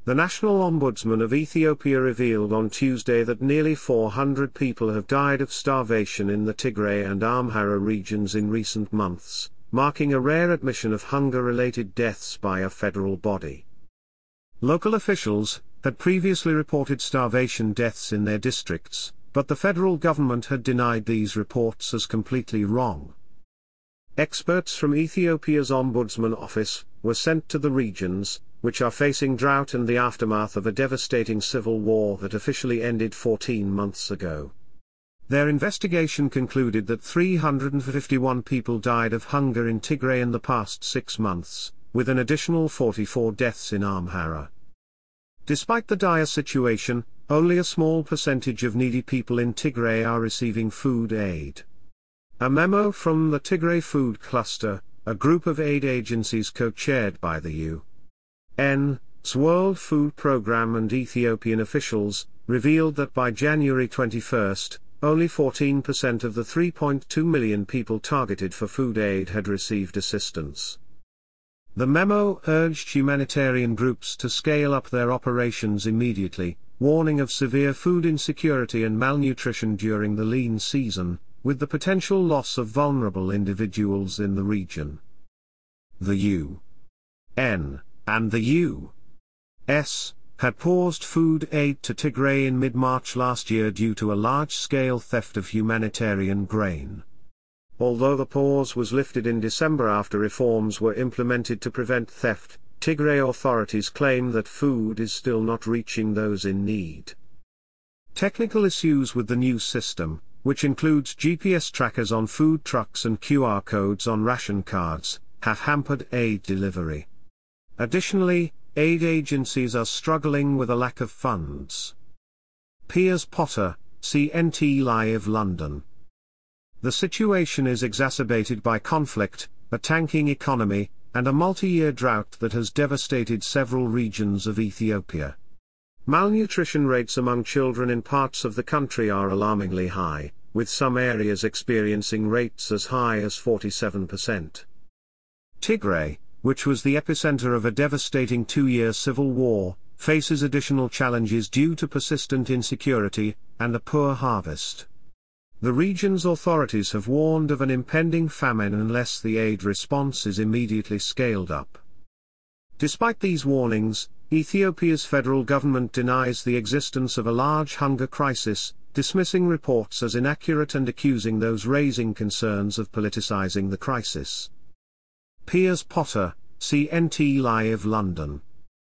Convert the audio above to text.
The National Ombudsman of Ethiopia revealed on Tuesday that nearly 400 people have died of starvation in the Tigray and Amhara regions in recent months, marking a rare admission of hunger-related deaths by a federal body. Local officials had previously reported starvation deaths in their districts, but the federal government had denied these reports as completely wrong. Experts from Ethiopia's Ombudsman Office were sent to the regions, which are facing drought and the aftermath of a devastating civil war that officially ended 14 months ago. Their investigation concluded that 351 people died of hunger in Tigray in the past 6 months, with an additional 44 deaths in Amhara. Despite the dire situation, only a small percentage of needy people in Tigray are receiving food aid. A memo from the Tigray Food Cluster, a group of aid agencies co-chaired by the UN's World Food Programme and Ethiopian officials, revealed that by January 21, only 14% of the 3.2 million people targeted for food aid had received assistance. The memo urged humanitarian groups to scale up their operations immediately, warning of severe food insecurity and malnutrition during the lean season, with the potential loss of vulnerable individuals in the region. The UN and the US had paused food aid to Tigray in mid-March last year due to a large-scale theft of humanitarian grain. Although the pause was lifted in December after reforms were implemented to prevent theft, Tigray authorities claim that food is still not reaching those in need. Technical issues with the new system, which includes GPS trackers on food trucks and QR codes on ration cards, have hampered aid delivery. Additionally, aid agencies are struggling with a lack of funds. Piers Potter, CNT Live London. The situation is exacerbated by conflict, a tanking economy, and a multi-year drought that has devastated several regions of Ethiopia. Malnutrition rates among children in parts of the country are alarmingly high, with some areas experiencing rates as high as 47%. Tigray, which was the epicenter of a devastating 2-year civil war, faces additional challenges due to persistent insecurity and a poor harvest. The region's authorities have warned of an impending famine unless the aid response is immediately scaled up. Despite these warnings, Ethiopia's federal government denies the existence of a large hunger crisis, dismissing reports as inaccurate and accusing those raising concerns of politicizing the crisis. Piers Potter, CNT Live London.